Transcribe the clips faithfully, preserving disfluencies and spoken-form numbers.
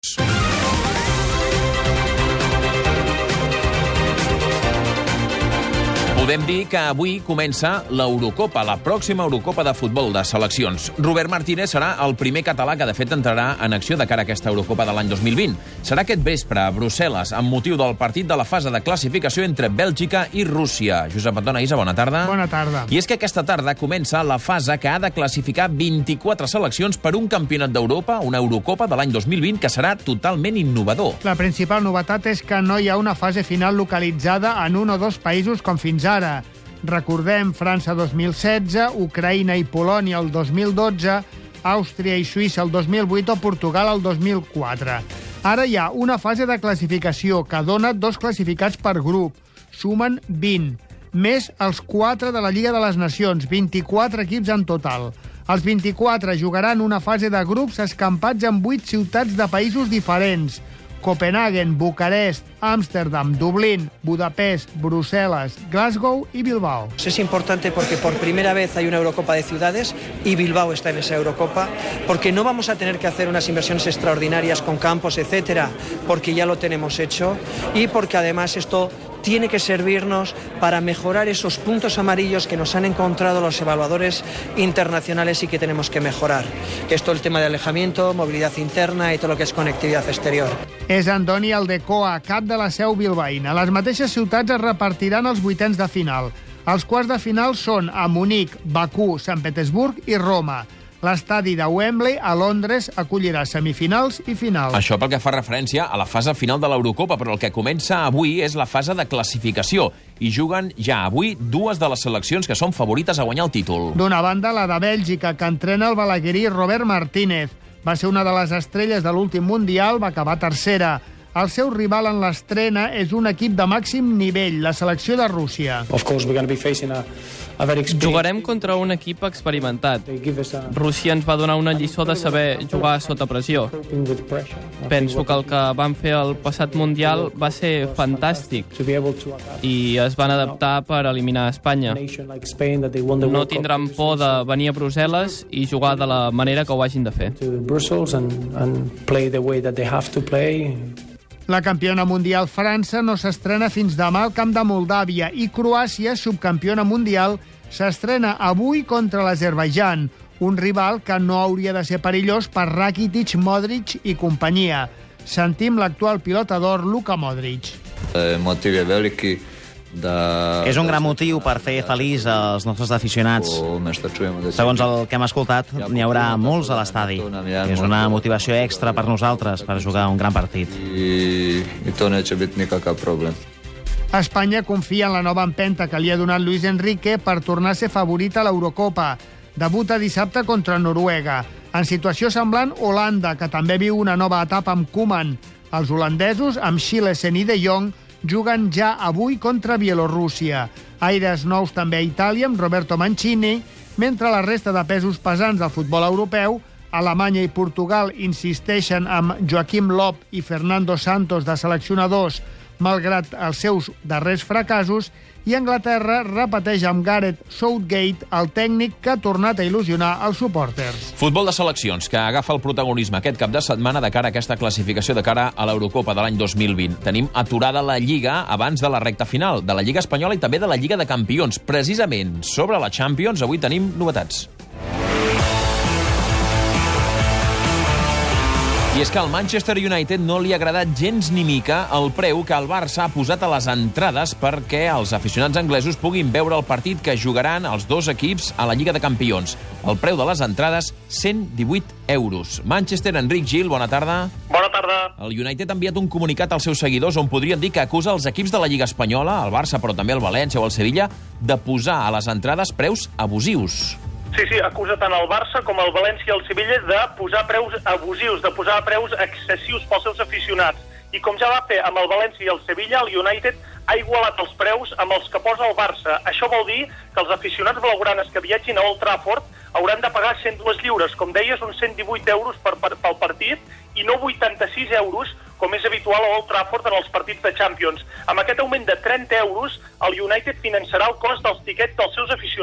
Podem dir que avui comença l'Eurocopa, la pròxima Eurocopa de futbol de seleccions. Robert Martínez serà el primer català que, de fet, entrarà en acció de cara a aquesta Eurocopa de l'any dos mil vint. Serà aquest vespre a Brussel·les, amb motiu del partit de la fase de classificació entre Bèlgica i Rússia. Josep Anton Aïssa, bona tarda. Bona tarda. I és que aquesta tarda comença la fase que ha de classificar vint-i-quatre seleccions per un campionat d'Europa, una Eurocopa de l'any dos mil vint, que serà totalment innovador. La principal novetat és que no hi ha una fase final localitzada en un o dos països com fins ara. Recordem França dos mil setze, Ucraïna i Polònia el dos mil dotze, Àustria i Suïssa el dos mil vuit o Portugal el dos mil quatre. Ara hi ha una fase de classificació que dona dos classificats per grup. Sumen vint, més els quatre de la Lliga de les Nacions, vint-i-quatre equips en total. Els vint-i-quatre jugaran una fase de grups escampats en vuit ciutats de països diferents: Copenhagen, Bucarest, Ámsterdam, Dublín, Budapest, Bruselas, Glasgow y Bilbao. Es importante porque por primera vez hay una Eurocopa de ciudades y Bilbao está en esa Eurocopa, porque no vamos a tener que hacer unas inversiones extraordinarias con campos, etcétera, porque ya lo tenemos hecho, y porque además esto tiene que servirnos para mejorar esos puntos amarillos que nos han encontrado los evaluadores internacionales y que tenemos que mejorar. Esto el tema de alejamiento, movilidad interna y todo lo que es conectividad exterior. És Andoni Aldecoa, cap de la seu bilbaïna. Les mateixes ciutats es repartiran els vuitens de final. Els quarts de final són a Munic, Bakú, Sant Petersburg i Roma. L'estadi de Wembley, a Londres, acollirà semifinals i finals. Això pel que fa referència a la fase final de l'Eurocopa, però el que comença avui és la fase de classificació. I juguen ja avui dues de les seleccions que són favorites a guanyar el títol. D'una banda, la de Bèlgica, que entrena el balaguerí Robert Martínez. Va ser una de les estrelles de l'últim Mundial, va acabar tercera. El seu rival en l'estrena és un equip de màxim nivell, la selecció de Rússia. Jugarem contra un equip experimentat. Rússia ens va donar una lliçó de saber jugar sota pressió. Penso que el que van fer el passat Mundial va ser fantàstic i es van adaptar per eliminar Espanya. No tindran por de venir a Brussel·les i jugar de la manera que ho hagin de fer. La campiona mundial França no s'estrena fins demà al camp de Moldàvia i Croàcia, subcampiona mundial, s'estrena avui contra l'Azerbaidjan, un rival que no hauria de ser perillós per Rakitic, Modric i companyia. Sentim l'actual pilota d'or Luka Modric. El motiu és veliki. És un gran motiu per fer feliç als nostres aficionats. Segons el que hem escoltat, n'hi haurà molts a l'estadi. És una motivació extra per nosaltres per jugar un gran partit. I to neće biti nikakav problem. Espanya confia en la nova empenta que li ha donat Luis Enrique per tornar a ser favorit a l'Eurocopa. Debuta dissabte contra Noruega. En situació semblant, Holanda, que també viu una nova etapa amb Koeman. Els holandesos, amb Schilesen i De Jong, juguen ja avui contra Bielorússia. Aires nous també a Itàlia, amb Roberto Mancini, mentre la resta de pesos pesants del futbol europeu, Alemanya i Portugal insisteixen amb Joaquim Lob i Fernando Santos de seleccionadors, malgrat els seus darrers fracassos, i Anglaterra repeteix amb Gareth Southgate, el tècnic que ha tornat a il·lusionar els supporters. Futbol de seleccions, que agafa el protagonisme aquest cap de setmana de cara a aquesta classificació de cara a l'Eurocopa de l'any dos mil vint. Tenim aturada la Lliga abans de la recta final, de la Lliga Espanyola i també de la Lliga de Campions. Precisament sobre la Champions, avui tenim novetats. I és que al Manchester United no li ha agradat gens ni mica el preu que el Barça ha posat a les entrades perquè els aficionats anglesos puguin veure el partit que jugaran els dos equips a la Lliga de Campions. El preu de les entrades, cent divuit euros. Manchester, Enric Gil, bona tarda. Bona tarda. El United ha enviat un comunicat als seus seguidors on podrien dir que acusa els equips de la Lliga Espanyola, el Barça, però també el València o el Sevilla, de posar a les entrades preus abusius. Sí, sí, acusa tant el Barça com el València i el Sevilla de posar preus abusius, de posar preus excessius pels seus aficionats. I com ja va fer amb el València i el Sevilla, el United ha igualat els preus amb els que posa el Barça. Això vol dir que els aficionats blaugranes que viatgin a Old Trafford hauran de pagar cent dues lliures, com deies, uns cent divuit euros per, per, pel partit, i no vuitanta-sis euros, com és habitual a Old Trafford en els partits de Champions. Amb aquest augment de trenta euros, el United finançarà el cost dels tiquets dels seus aficionats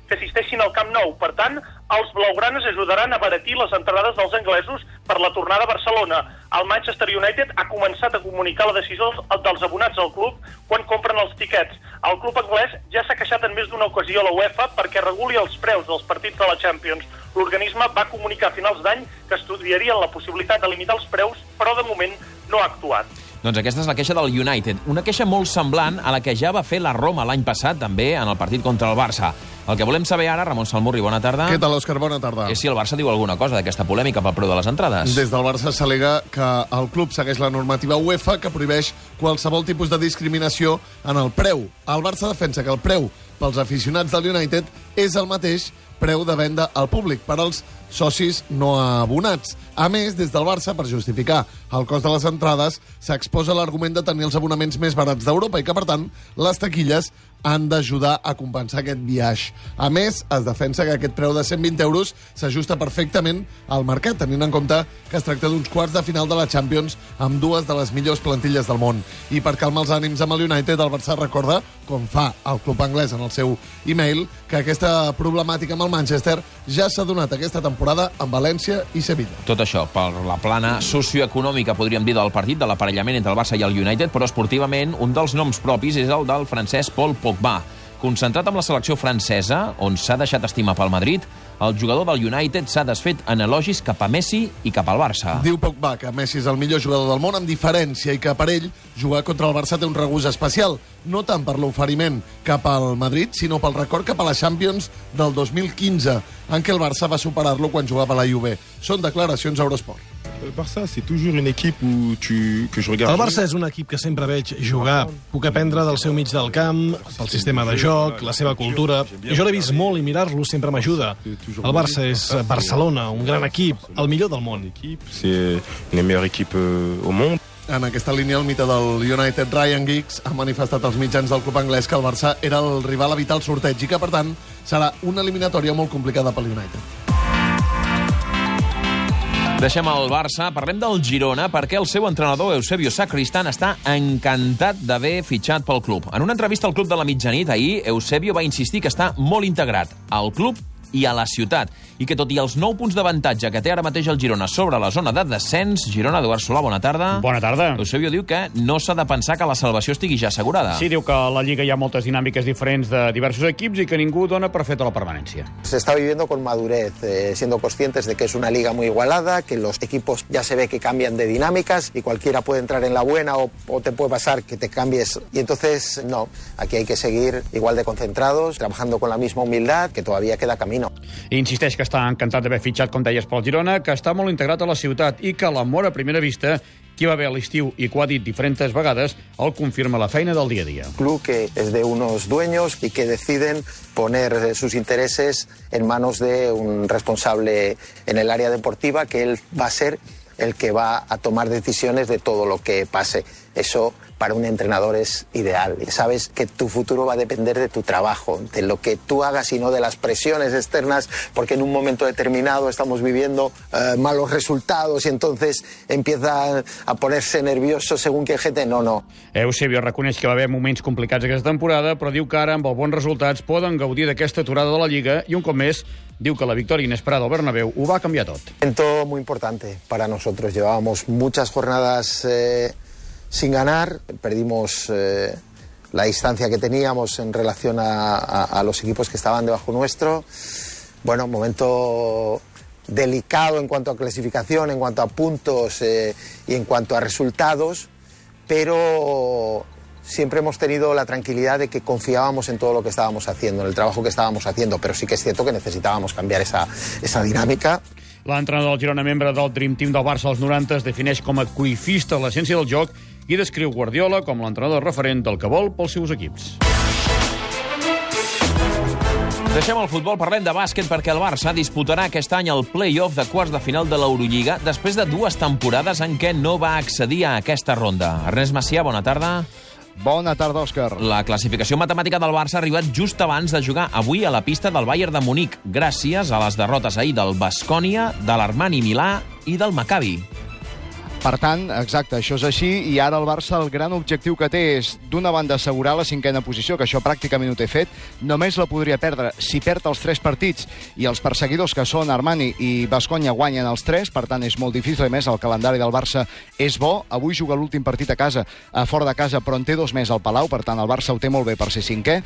que assisteixin al Camp Nou. Per tant, els blaugranes ajudaran a abaratir les entrades dels anglesos per la tornada a Barcelona. El Manchester United ha començat a comunicar la decisió dels abonats al club quan compren els tiquets. El club anglès ja s'ha queixat en més d'una ocasió a la UEFA perquè reguli els preus dels partits de la Champions. L'organisme va comunicar a finals d'any que estudiarien la possibilitat de limitar els preus, però de moment no ha actuat. Doncs aquesta és la queixa del United. Una queixa molt semblant a la que ja va fer la Roma l'any passat, també, en el partit contra el Barça. El que volem saber ara, Ramon Salmurri, bona tarda. Què tal, Òscar? Bona tarda. És si el Barça diu alguna cosa d'aquesta polèmica pel preu de les entrades. Des del Barça s'al·lega que el club segueix la normativa UEFA que prohibeix qualsevol tipus de discriminació en el preu. El Barça defensa que el preu pels aficionats del United és el mateix preu de venda al públic per als socis no abonats. A més, des del Barça, per justificar el cost de les entrades, s'exposa l'argument de tenir els abonaments més barats d'Europa i que, per tant, les taquilles han d'ajudar a compensar aquest viatge. A més, es defensa que aquest preu de cent vint euros s'ajusta perfectament al mercat, tenint en compte que es tracta d'uns quarts de final de la Champions amb dues de les millors plantilles del món. I per calmar els ànims amb el United, el Barça recorda, com fa el club anglès en el seu e-mail, que aquesta problemàtica amb el Manchester ja s'ha donat aquesta temporada amb València i Sevilla. Tot això per la plana socioeconòmica, podríem dir, del partit, de l'aparellament entre el Barça i el United, però esportivament un dels noms propis és el del francès Paul Pogba. Concentrat amb la selecció francesa, on s'ha deixat estimar pel Madrid, el jugador del United s'ha desfet en elogis cap a Messi i cap al Barça. Diu Pogba que Messi és el millor jugador del món amb diferència i que per ell jugar contra el Barça té un regust especial, no tant per l'oferiment cap al Madrid, sinó pel record cap a la Champions del dos mil quinze, en què el Barça va superar-lo quan jugava a la Juve. Són declaracions a Eurosport. El Barça, c'est toujours une équipe où tu, que je regarde. El Barça és un equip que sempre veig jugar. Puc aprendre del seu mig del camp, el sistema de joc, la seva cultura. Jo l'he vist molt i mirar-lo sempre m'ajuda. El Barça és Barcelona, un gran equip, el millor del món. C'est une meilleure équipe au monde. En aquesta línia, el mite del United, Ryan Giggs, ha manifestat als mitjans del club anglès que el Barça era el rival a evitar el sorteig i que, per tant, serà una eliminatòria molt complicada pel United. Deixem el Barça, parlem del Girona, perquè el seu entrenador, Eusebio Sacristán, està encantat d'haver fitxat pel club. En una entrevista al Club de la Mitjanit, ahir, Eusebio va insistir que està molt integrat al club i a la ciutat, i que tot i els nou punts d'avantatge que té ara mateix el Girona sobre la zona de descens, Girona, Eduard Solà, bona tarda. Bona tarda. Eusebio diu que no s'ha de pensar que la salvació estigui ja assegurada. Sí, diu que a la Lliga hi ha moltes dinàmiques diferents de diversos equips i que ningú dona per feta la permanència. Se está viviendo con madurez, eh, siendo conscientes de que es una liga muy igualada, que los equipos ya se ve que cambian de dinámicas y cualquiera puede entrar en la buena o, o te puede pasar que te cambies. Y entonces, no, aquí hay que seguir igual de concentrados, trabajando con la misma humildad, que todavía queda camino. Insisteix que està encantat d'haver fitxat, com deies, pel Girona, que està molt integrat a la ciutat i que l'amor a primera vista que va haver a l'estiu i que ho ha dit diferents vegades, el confirma la feina del dia a dia. Un club que es de unos dueños y que deciden poner sus intereses en manos de un responsable en el área deportiva, que él va a ser el que va a tomar decisiones de todo lo que pase. Eso para un entrenador es ideal. Sabes que tu futuro va a depender de tu trabajo, de lo que tú hagas y no de las presiones externas, porque en un momento determinado estamos viviendo eh, malos resultados y entonces empieza a ponerse nervioso según qué gente. No, no. Eusebio reconeix que va haver moments complicats aquesta temporada, però diu que ara, amb els bons resultats, poden gaudir d'aquesta aturada de la Lliga i un cop més diu que la victòria inesperada al Bernabéu ho va canviar tot. Un momento muy importante para nosotros. Llevábamos muchas jornadas eh, sin ganar, perdimos eh, la distancia que teníamos en relación a, a, a los equipos que estaban debajo nuestro. Bueno, momento delicado en cuanto a clasificación, en cuanto a puntos eh, y en cuanto a resultados, pero siempre hemos tenido la tranquilidad de que confiábamos en todo lo que estábamos haciendo, en el trabajo que estábamos haciendo, però sí que és cierto que necesitábamos cambiar esa, esa dinámica. L'entrenador del Girona, membre del Dream Team del Barça als noranta, es defineix com a cuifista a l'essència del joc i descriu Guardiola com l'entrenador referent del que vol pels seus equips. Deixem el futbol, parlem de bàsquet, perquè el Barça disputarà aquest any el play-off de quarts de final de l'Eurolliga després de dues temporades en què no va accedir a aquesta ronda. Ernest Macià, bona tarda. Bona tarda, Òscar. La classificació matemàtica del Barça ha arribat just abans de jugar avui a la pista del Bayern de Munic, gràcies a les derrotes ahir del Baskonia, de l'Armani Milà i del Maccabi. Per tant, exacte, això és així, i ara el Barça el gran objectiu que té és, d'una banda, assegurar la cinquena posició, que això pràcticament ho té fet, només la podria perdre si perd els tres partits i els perseguidors, que són Armani i Baskonia, guanyen els tres, per tant és molt difícil, a més el calendari del Barça és bo, avui juga l'últim partit a casa, a fora de casa, però en té dos més al Palau, per tant el Barça ho té molt bé per ser cinquè,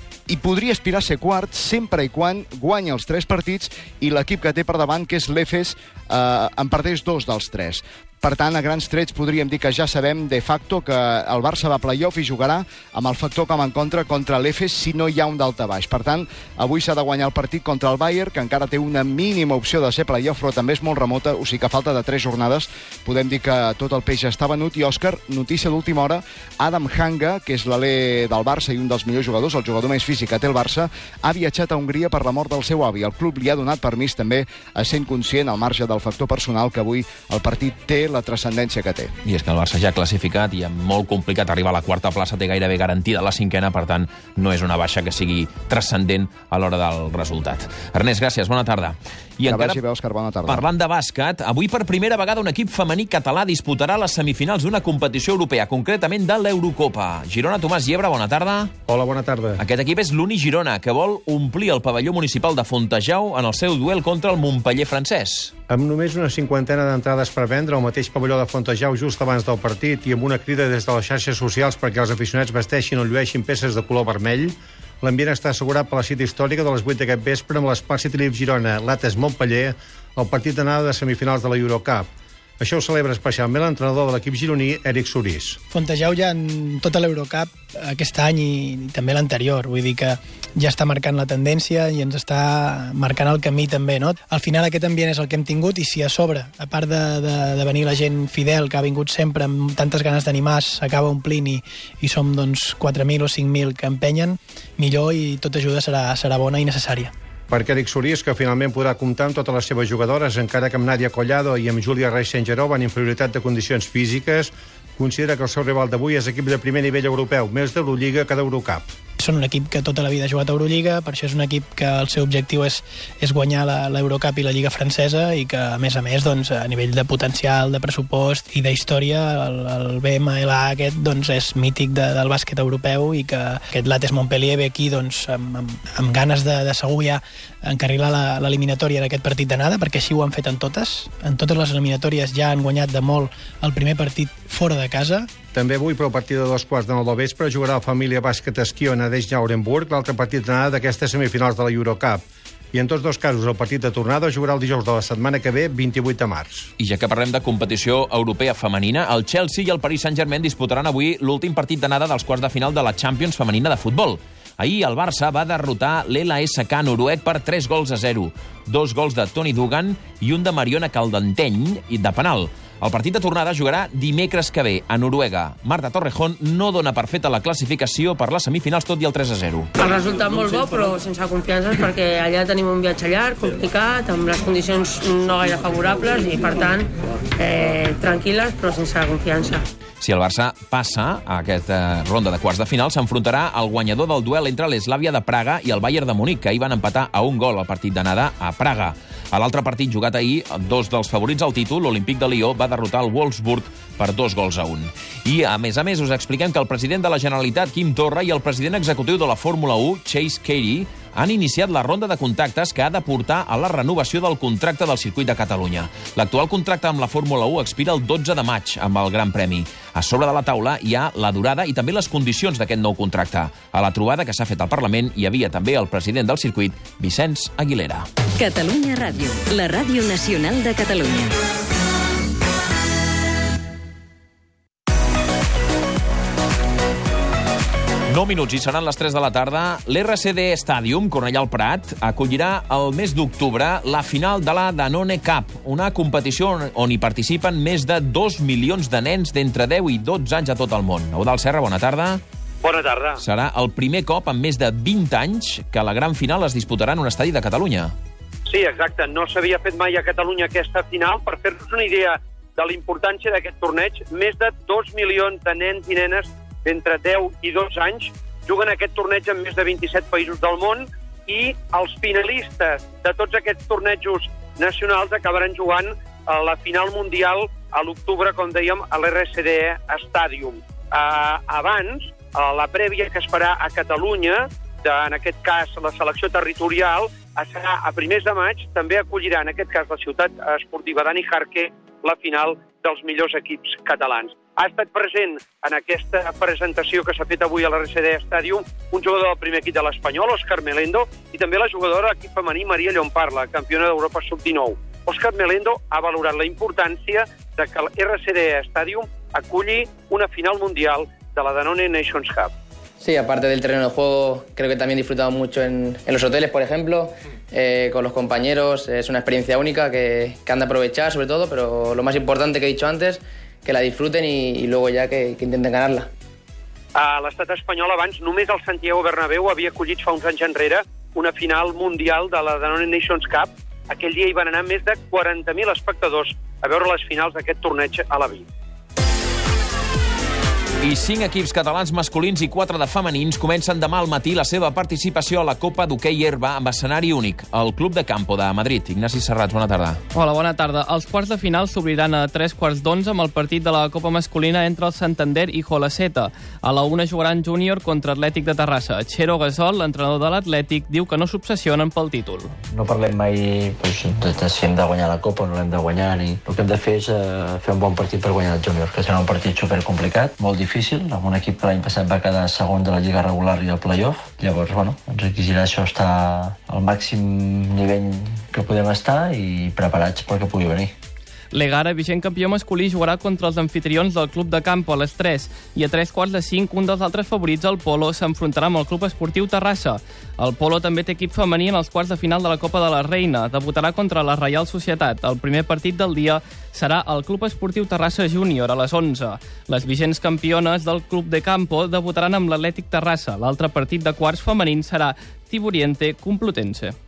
i podria aspirar a ser quart sempre i quan guanyi els tres partits i l'equip que té per davant, que és l'Efes, eh, en perdés dos dels tres. Per tant, a grans trets podríem dir que ja sabem de facto que el Barça va a playoff i jugarà amb el factor com en contra contra l'Efes si no hi ha un daltabaix. Per tant, avui s'ha de guanyar el partit contra el Bayern, que encara té una mínima opció de ser playoff, però també és molt remota, o sigui que a falta de tres jornades podem dir que tot el peix està venut. I, Òscar, notícia d'última hora, Adam Hanga, que és l'alè del Barça i un dels millors jugadors, el jugador més físic que té el Barça, ha viatjat a Hongria per la mort del seu avi. El club li ha donat permís també a ser conscient, al marge del factor personal, que avui el partit té la transcendència que té. I és que el Barça ja ha classificat i és molt complicat arribar a la quarta plaça, té gairebé garantida la cinquena, per tant, no és una baixa que sigui transcendent a l'hora del resultat. Ernest, gràcies, bona tarda. I que encara, vagi bé, Òscar, bona tarda. Parlant de bàsquet, avui per primera vegada un equip femení català disputarà les semifinals d'una competició europea, concretament de l'Eurocopa. Girona, Tomàs Llebre, bona tarda. Hola, bona tarda. Aquest equip és l'Uni Girona, que vol omplir el pavelló municipal de Fontejau en el seu duel contra el Montpeller francès. Amb només una cinquantena d'entrades per vendre al mateix pavelló de Fontejau just abans del partit i amb una crida des de les xarxes socials perquè els aficionats vesteixin o llueixin peces de color vermell, l'ambient està assegurat per la cita històrica de les vuit d'aquest vespre amb l'Spark City Leaf Girona, l'Ates Montpeller, el partit d'anada de semifinals de la Eurocup. Això ho celebra especialment l'entrenador de l'equip gironí, Eric Sorís. Fontejau ja en tota l'Eurocup aquest any i, i també l'anterior. Vull dir que ja està marcant la tendència i ens està marcant el camí també, no? Al final aquest ambient és el que hem tingut i si a sobre, a part de, de, de venir la gent fidel que ha vingut sempre amb tantes ganes d'animar, s'acaba omplint i, i som doncs quatre mil o cinc mil que empenyen, millor i tota ajuda serà, serà bona i necessària. Perquè Eric Sorís, que finalment podrà comptar amb totes les seves jugadores, encara que amb Nàdia Collado i amb Júlia Reis Saint-Geró van inferioritat de condicions físiques, considera que el seu rival d'avui és equip de primer nivell europeu, més d'Eurolliga que d'Eurocup. Són un equip que tota la vida ha jugat a Eurolliga, per això és un equip que el seu objectiu és, és guanyar l'Eurocup i la Lliga francesa i que, a més a més, doncs, a nivell de potencial, de pressupost i d'història, el, el B M L A aquest doncs, és mític de, del bàsquet europeu i que aquest Lattes Montpellier ve aquí doncs, amb, amb, amb ganes de, de segur ja encarrilar l'eliminatòria d'aquest partit d'anada, perquè així ho han fet en totes. En totes les eliminatòries ja han guanyat de molt el primer partit fora de casa. També avui, però a partir de dos quarts de nou del vespre, jugarà el Família Bàsquet Esquí a Nadezhda-Orenburg, l'altre partit d'anada d'aquestes semifinals de la Eurocup. I en tots dos casos el partit de tornada jugarà el dijous de la setmana que ve, vint-i-vuit de març. I ja que parlem de competició europea femenina, el Chelsea i el Paris Saint-Germain disputaran avui l'últim partit d'anada dels quarts de final de la Champions femenina de futbol. Ahir el Barça va derrotar l'L S K noruec per tres gols a zero. Dos gols de Toni Dugan i un de Mariona Caldenteny i de penal. El partit de tornada jugarà dimecres que ve a Noruega. Marta Torrejón no dona per feta la classificació per les semifinals tot i el tres a zero. El resultat molt bo, però sense confiances, perquè allà tenim un viatge llarg, complicat, amb les condicions no gaire favorables i, per tant, eh, tranquil·les, però sense confiança. Si el Barça passa a aquesta ronda de quarts de final, s'enfrontarà al guanyador del duel entre l'Eslavia de Praga i el Bayern de Munic, que ahir van empatar a un gol al partit d'anada a Praga. A l'altre partit jugat ahir, dos dels favorits al títol, l'Olímpic de Lió, va derrotar el Wolfsburg per dos gols a un. I, a més a més, us expliquem que el president de la Generalitat, Quim Torra, i el president executiu de la Fórmula u, Chase Carey, han iniciat la ronda de contactes que ha de portar a la renovació del contracte del circuit de Catalunya. L'actual contracte amb la Fórmula u expira el dotze de maig amb el Gran Premi. A sobre de la taula hi ha la durada i també les condicions d'aquest nou contracte. A la trobada que s'ha fet al Parlament hi havia també el president del circuit, Vicenç Aguilera. Catalunya Ràdio, la ràdio nacional de Catalunya. nou minuts i seran les tres de la tarda. L'R C D Stadium, Cornellà al Prat, acollirà el mes d'octubre la final de la Danone Cup, una competició on hi participen més de dos milions de nens d'entre deu i dotze anys a tot el món. Eudald Serra, bona tarda. Bona tarda. Serà el primer cop en més de vint anys que la gran final es disputarà en un estadi de Catalunya. Sí, exacte. No s'havia fet mai a Catalunya aquesta final. Per fer-nos una idea de la importància d'aquest torneig, més de dos milions de nens i nenes d'entre deu i dotze anys juguen aquest torneig en més de vint-i-set països del món i els finalistes de tots aquests tornejos nacionals acabaran jugant la final mundial a l'octubre, com dèiem, a l'R S D E Stadium. Uh, abans, uh, la prèvia que es farà a Catalunya, de, en aquest cas la selecció territorial, serà a primers de maig, també acollirà, en aquest cas, la ciutat esportiva Dani Jarque, la final dels millors equips catalans. Ha estat present en aquesta presentació que s'ha fet avui a l'R S D E Stadium un jugador del primer equip de l'Espanyol, Òscar Melendo, i també la jugadora de l'equip femení, Maria Llomparla, campiona d'Europa sub dinou. Òscar Melendo ha valorat la importància de que l'R S D E Stadium aculli una final mundial de la Danone Nations Cup. Sí, aparte del terreno de juego, creo que también disfrutamos mucho en, en los hoteles, por ejemplo, eh, con los compañeros. Es una experiencia única que, que han de aprovechar, sobre todo, pero lo más importante que he dicho antes, que la disfruten y, y luego ya que, que intenten ganarla. A l'estat espanyol, abans, només el Santiago Bernabéu havia acollit fa uns anys enrere una final mundial de la Danone Nations Cup. Aquell dia hi van anar més de quaranta mil espectadors a veure les finals d'aquest torneig a la vida. I cinc equips catalans masculins i quatre de femenins comencen demà al matí la seva participació a la Copa d'Hoquei Herba amb escenari únic, al Club de Campo de Madrid. Ignasi Serrats, bona tarda. Hola, bona tarda. Els quarts de final s'obriran a tres quarts d'onze amb el partit de la Copa masculina entre el Santander i Jolaceta. A la una jugaran júnior contra Atlètic de Terrassa. Txero Gasol, l'entrenador de l'Atlètic, diu que no s'obsessionen pel títol. No parlem mai doncs, de, de si hem de guanyar la Copa o no l'hem de guanyar. Ni... El que hem de fer és uh, fer un bon partit per guanyar el júnior, que serà un partit supercomplicat, molt difícil, amb un equip que l'any passat va quedar segon de la Lliga regular i el play-off. Llavors, bueno, ens exigirà això estar al màxim nivell que podem estar i preparats pel que pugui venir. L'Egara, vigent campió masculí, jugarà contra els anfitrions del Club de Campo a les tres i a tres quarts de cinc un dels altres favorits, el Polo, s'enfrontarà amb el Club Esportiu Terrassa. El Polo també té equip femení en els quarts de final de la Copa de la Reina. Debutarà contra la Reial Societat. El primer partit del dia serà el Club Esportiu Terrassa Júnior a les onze. Les vigents campiones del Club de Campo debutaran amb l'Atlètic Terrassa. L'altre partit de quarts femenins serà Tiburiente Complutense.